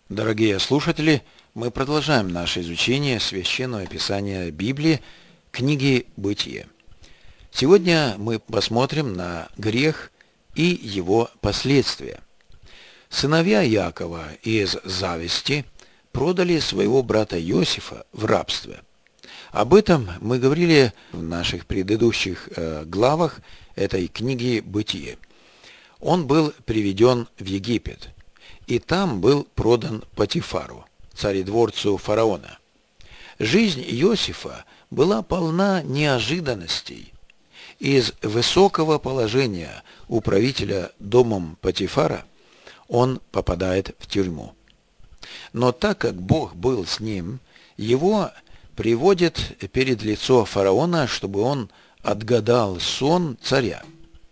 Дорогие слушатели, мы продолжаем наше изучение Священного Писания Библии, книги «Бытие». Сегодня мы посмотрим на грех и его последствия. Сыновья Якова из зависти продали своего брата Иосифа в рабство. Об этом мы говорили в наших предыдущих главах этой книги «Бытие». Он был приведен в Египет, и там был продан Потифару, царедворцу фараона. Жизнь Иосифа была полна неожиданностей. Из высокого положения управителя домом Потифара он попадает в тюрьму. Но так как Бог был с ним, его приводят перед лицо фараона, чтобы он отгадал сон царя.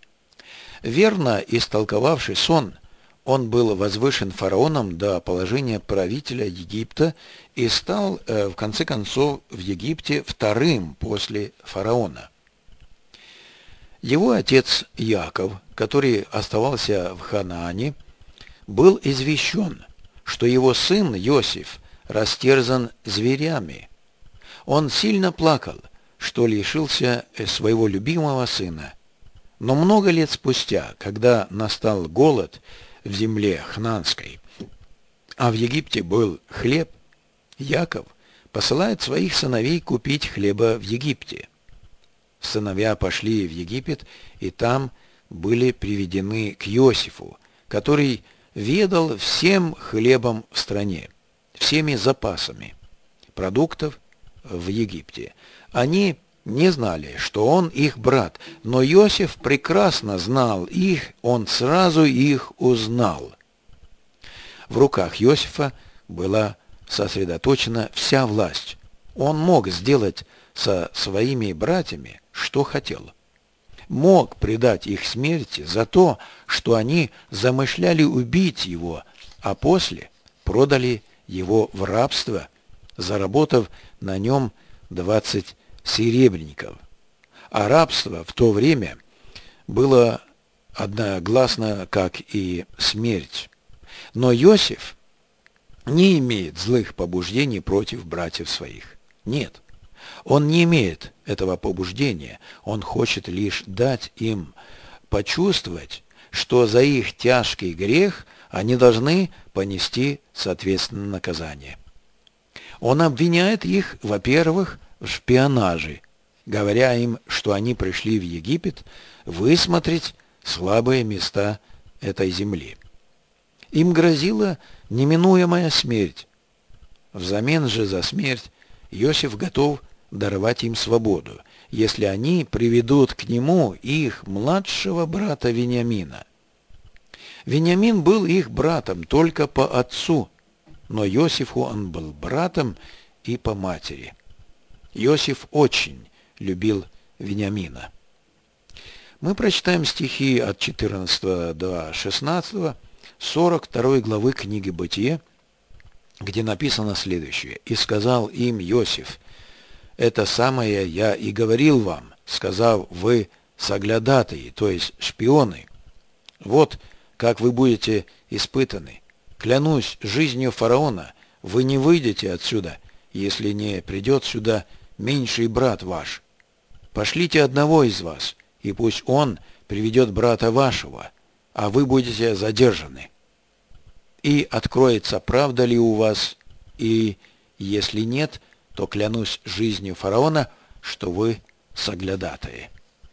Верно истолковавший сон, он был возвышен фараоном до положения правителя Египта и стал, в конце концов, в Египте вторым после фараона. Его отец Яков, который оставался в Ханаане, был извещен, что его сын Иосиф растерзан зверями. Он сильно плакал, что лишился своего любимого сына. Но много лет спустя, когда настал голод в земле Хнаанской, а в Египте был хлеб, Яков посылает своих сыновей купить хлеба в Египте. Сыновья пошли в Египет, и там были приведены к Иосифу, который ведал всем хлебом в стране, всеми запасами продуктов в Египте. Они не знали, что он их брат, но Иосиф прекрасно знал их, он сразу их узнал. В руках Иосифа была сосредоточена вся власть. Он мог сделать со своими братьями, что хотел. Мог предать их смерти за то, что они замышляли убить его, а после продали его в рабство, заработав на нем 20 серебряников. А рабство в то время было одногласно, как и смерть. Но Иосиф не имеет злых побуждений против братьев своих. Нет, он не имеет этого побуждения. Он хочет лишь дать им почувствовать, что за их тяжкий грех они должны понести соответственное наказание. Он обвиняет их, во-первых, в шпионаже, говоря им, что они пришли в Египет высмотреть слабые места этой земли. Им грозила неминуемая смерть. Взамен же за смерть Иосиф готов даровать им свободу, если они приведут к нему их младшего брата Вениамина. Вениамин был их братом только по отцу, но Иосифу он был братом и по матери. Иосиф очень любил Вениамина. Мы прочитаем стихи от 14 до 16, 42 главы книги «Бытие», где написано следующее. «И сказал им Иосиф: это самое я и говорил вам, сказав, вы соглядатые, то есть шпионы. Вот как вы будете испытаны. Клянусь жизнью фараона, вы не выйдете отсюда, если не придет сюда меньший брат ваш. Пошлите одного из вас, и пусть он приведет брата вашего, а вы будете задержаны. И откроется, правда ли у вас, и если нет, то клянусь жизнью фараона, что вы соглядатые».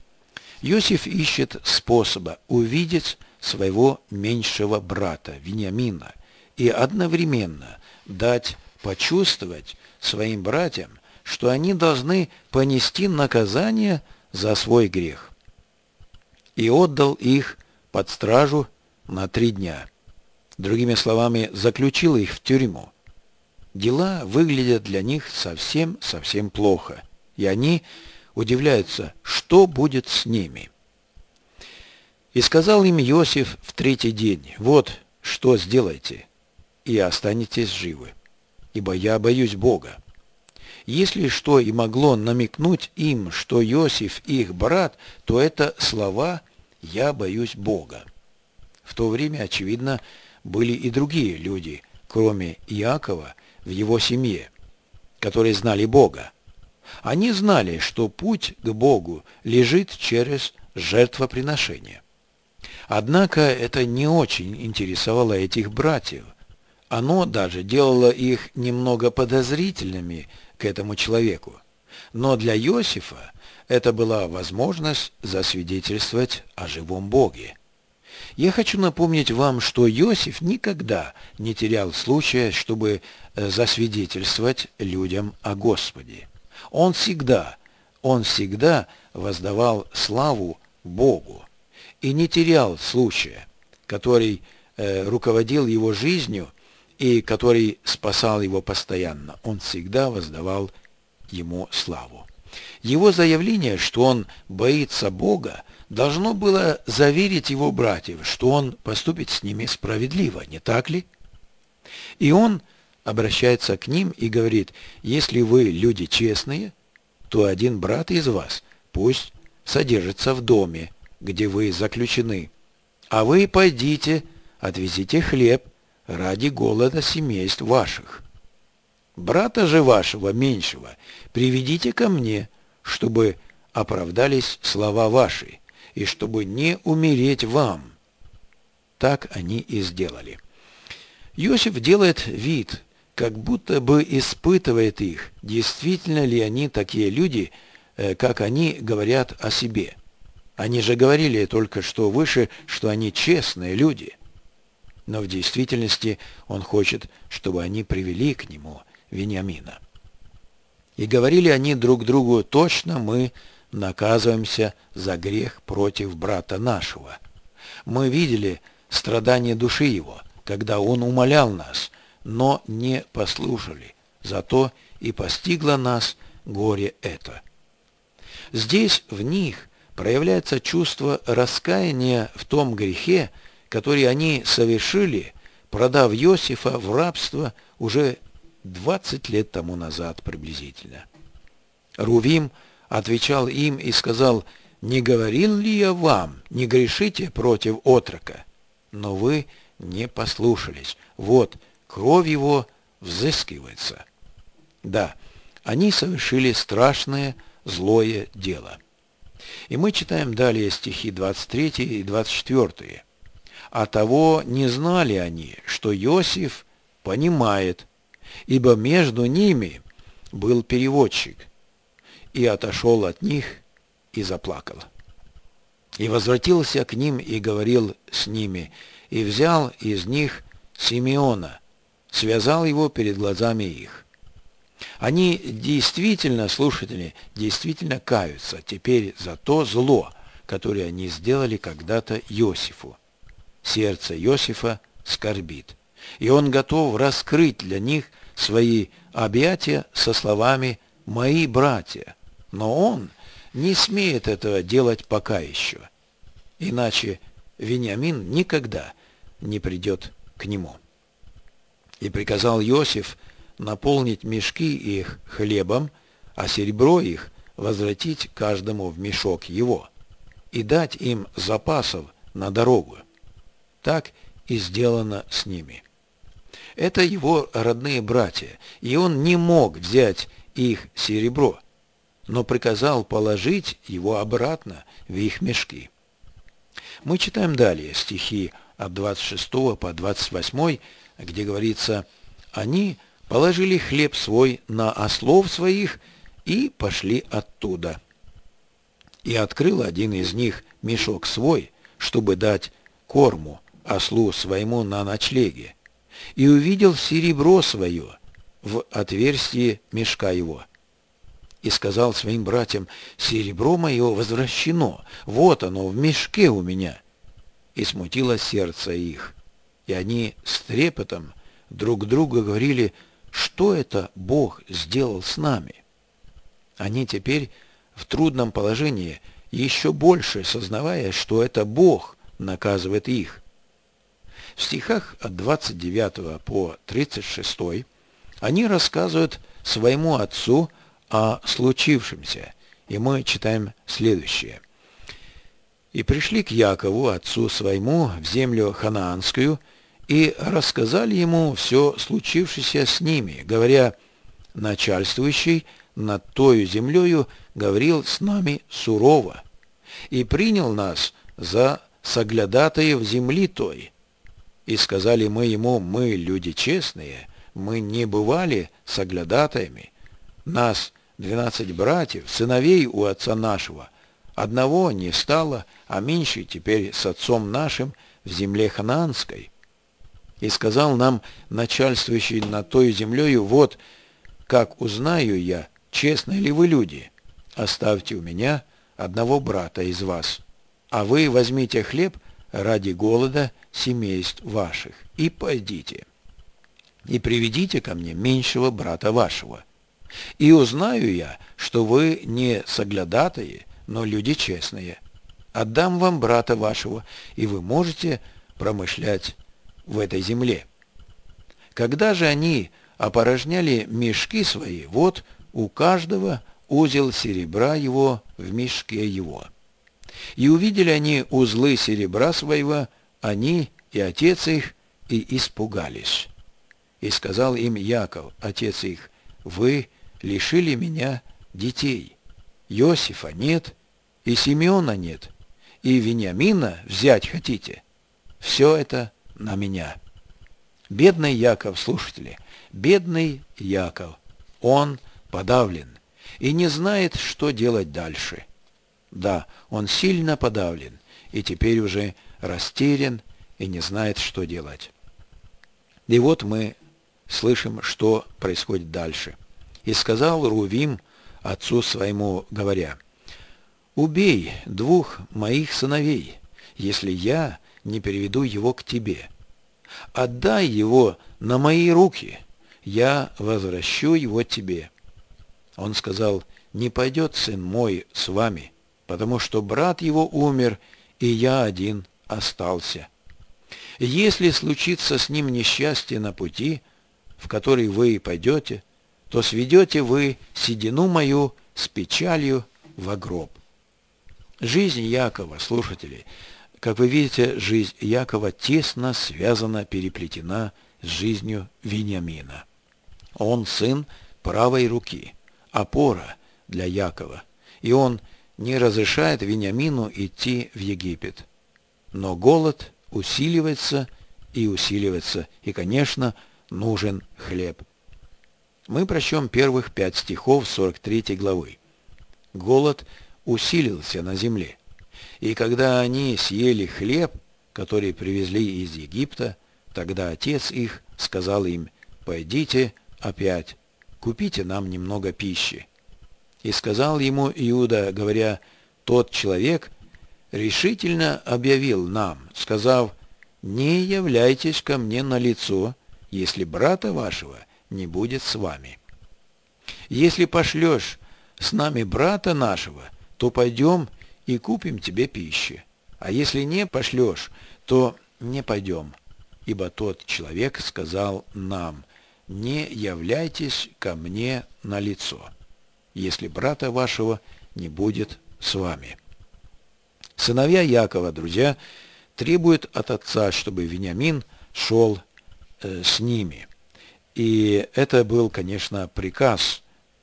Иосиф ищет способа увидеть своего меньшего брата Вениамина и одновременно дать почувствовать своим братьям, что они должны понести наказание за свой грех. И отдал их под стражу на 3 дня. Другими словами, заключил их в тюрьму. Дела выглядят для них совсем плохо, и они удивляются, что будет с ними. «И сказал им Иосиф в 3-й день: вот что сделайте, и останетесь живы, ибо я боюсь Бога». Если что и могло намекнуть им, что Иосиф их брат, то это слова «я боюсь Бога». В то время, очевидно, были и другие люди, кроме Иакова, в его семье, которые знали Бога. Они знали, что путь к Богу лежит через жертвоприношение. Однако это не очень интересовало этих братьев. Оно даже делало их немного подозрительными к этому человеку. Но для Иосифа это была возможность засвидетельствовать о живом Боге. Я хочу напомнить вам, что Иосиф никогда не терял случая, чтобы засвидетельствовать людям о Господе. Он всегда воздавал славу Богу и не терял случая, который руководил его жизнью и который спасал его постоянно. Он всегда воздавал ему славу. Его заявление, что он боится Бога, должно было заверить его братьев, что он поступит с ними справедливо, не так ли? И он обращается к ним и говорит: если вы люди честные, то один брат из вас пусть содержится в доме, где вы заключены, а вы пойдите, отвезите хлеб ради голода семейств ваших. Брата же вашего меньшего приведите ко мне, чтобы оправдались слова ваши, и чтобы не умереть вам. Так они и сделали. Иосиф делает вид, как будто бы испытывает их, действительно ли они такие люди, как они говорят о себе. Они же говорили только что выше, что они честные люди. Но в действительности он хочет, чтобы они привели к нему Вениамина. И говорили они друг другу: точно мы наказываемся за грех против брата нашего. Мы видели страдания души его, когда он умолял нас, но не послушали. Зато и постигло нас горе это. Здесь в них проявляется чувство раскаяния в том грехе, который они совершили, продав Иосифа в рабство уже 20 лет тому назад приблизительно. Рувим отвечал им и сказал: «Не говорил ли я вам, не грешите против отрока? Но вы не послушались. Вот, кровь его взыскивается». Да, они совершили страшное, злое дело. И мы читаем далее стихи 23 и 24. «А того не знали они, что Иосиф понимает, ибо между ними был переводчик, и отошел от них и заплакал. И возвратился к ним и говорил с ними, и взял из них Симеона, связал его перед глазами их». Они действительно, слушатели, действительно каются теперь за то зло, которое они сделали когда-то Иосифу. Сердце Иосифа скорбит, и он готов раскрыть для них свои объятия со словами «мои братья». Но он не смеет этого делать пока еще, иначе Вениамин никогда не придет к нему. И приказал Иосиф наполнить мешки их хлебом, а серебро их возвратить каждому в мешок его, и дать им запасов на дорогу. Так и сделано с ними. Это его родные братья, и он не мог взять их серебро, но приказал положить его обратно в их мешки. Мы читаем далее стихи от 26 по 28, где говорится: «Они положили хлеб свой на ослов своих и пошли оттуда. И открыл один из них мешок свой, чтобы дать корму ослу своему на ночлеге, и увидел серебро свое в отверстии мешка его. И сказал своим братьям: серебро мое возвращено, вот оно в мешке у меня. И смутило сердце их, и они с трепетом друг другу говорили: что это Бог сделал с нами? Они теперь в трудном положении, еще больше сознавая, что это Бог наказывает их. В стихах от 29 по 36 они рассказывают своему отцу о случившемся, и мы читаем следующее. «И пришли к Якову, отцу своему, в землю ханаанскую, и рассказали ему все случившееся с ними, говоря: начальствующий над тою землею говорил с нами сурово и принял нас за соглядатаев земли той. И сказали мы ему: мы люди честные, мы не бывали соглядатаями. Нас 12 братьев, сыновей у отца нашего. Одного не стало, а меньший теперь с отцом нашим в земле ханаанской. И сказал нам начальствующий над той землею: вот как узнаю я, честные ли вы люди, оставьте у меня одного брата из вас, а вы возьмите хлеб ради голода семейств ваших и пойдите, и приведите ко мне меньшего брата вашего. И узнаю я, что вы не соглядатые, но люди честные. Отдам вам брата вашего, и вы можете промышлять в этой земле. Когда же они опорожняли мешки свои, вот у каждого узел серебра его в мешке его. И увидели они узлы серебра своего, они и отец их, и испугались. И сказал им Яков, отец их: вы лишили меня детей. Иосифа нет, и Симеона нет, и Вениамина взять хотите. Все это на меня. Бедный Яков, слушатели, бедный Яков, он подавлен и не знает, что делать дальше. Да, он сильно подавлен и теперь уже растерян и не знает, что делать. И вот мы слышим, что происходит дальше. «И сказал Рувим отцу своему, говоря: убей двух моих сыновей, если я не переведу его к тебе. Отдай его на мои руки, я возвращу его тебе». Он сказал: не пойдет сын мой с вами, потому что брат его умер, и я один остался. Если случится с ним несчастье на пути, в который вы пойдете, то сведете вы седину мою с печалью во гроб. Жизнь Якова, слушатели, как вы видите, жизнь Якова тесно связана, переплетена с жизнью Вениамина. Он сын правой руки, опора для Якова, и он не разрешает Вениамину идти в Египет. Но голод усиливается и усиливается, и, конечно, нужен хлеб. Мы прочтем первых 5 стихов 43 главы. Голод усилился на земле, и когда они съели хлеб, который привезли из Египта, тогда отец их сказал им: пойдите опять, купите нам немного пищи. И сказал ему Иуда, говоря: тот человек решительно объявил нам, сказав: не являйтесь ко мне на лицо, если брата вашего не будет с вами. Если пошлешь с нами брата нашего, то пойдем и купим тебе пищи. А если не пошлешь, то не пойдем. Ибо тот человек сказал нам: не являйтесь ко мне на лицо, если брата вашего не будет с вами. Сыновья Якова, друзья, требуют от отца, чтобы Вениамин шел с ними. И это был, конечно, приказ,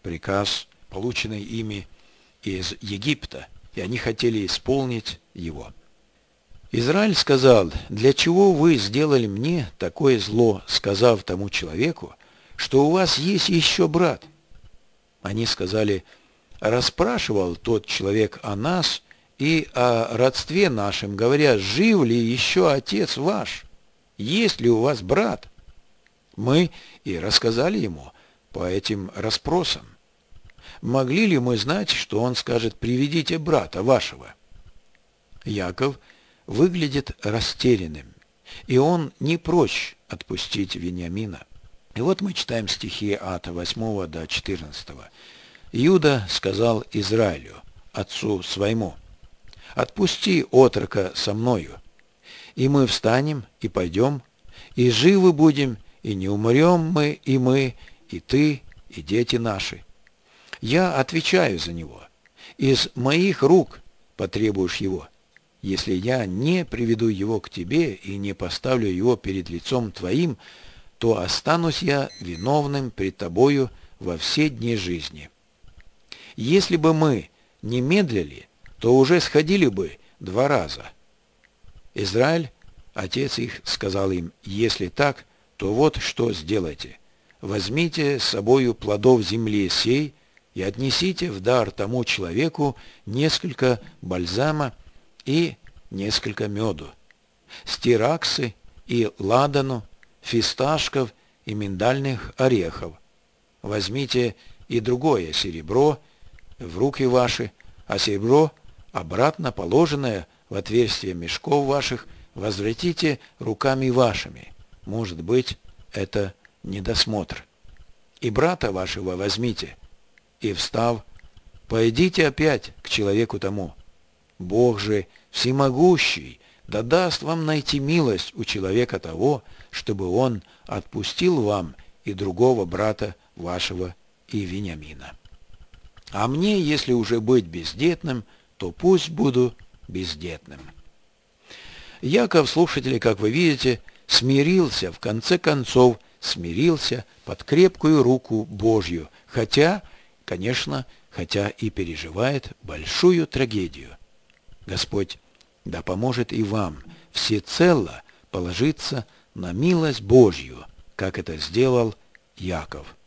полученный ими из Египта, и они хотели исполнить его. Израиль сказал: для чего вы сделали мне такое зло, сказав тому человеку, что у вас есть еще брат? Они сказали: расспрашивал тот человек о нас и о родстве нашем, говоря: жив ли еще отец ваш? Есть ли у вас брат? Мы и рассказали ему по этим расспросам. Могли ли мы знать, что он скажет: приведите брата вашего? Яков выглядит растерянным, и он не прочь отпустить Вениамина. И вот мы читаем стихи от 8 до 14. Иуда сказал Израилю, отцу своему: отпусти отрока со мною, и мы встанем и пойдем, и живы будем, и не умрем мы, и ты, и дети наши. Я отвечаю за него. Из моих рук потребуешь его. если я не приведу его к тебе и не поставлю его перед лицом твоим, то останусь я виновным пред тобою во все дни жизни. Если бы мы не медлили, то уже сходили бы 2 раза. Израиль, отец их, сказал им: если так, то вот что сделайте. Возьмите с собою плодов земли сей и отнесите в дар тому человеку несколько бальзама и несколько меду, стираксы и ладану, фисташков и миндальных орехов. Возьмите и другое серебро в руки ваши, а серебро, обратно положенное в отверстие мешков ваших, возвратите руками вашими. Может быть, это недосмотр. И брата вашего возьмите, и, встав, пойдите опять к человеку тому. Бог же всемогущий да даст вам найти милость у человека того, чтобы он отпустил вам и другого брата вашего и Вениамина. А мне, если уже быть бездетным, то пусть буду бездетным. Яков, слушатели, как вы видите, смирился, в конце концов, смирился под крепкую руку Божью, хотя и переживает большую трагедию. Господь да поможет и вам всецело положиться на милость Божью, как это сделал Яков.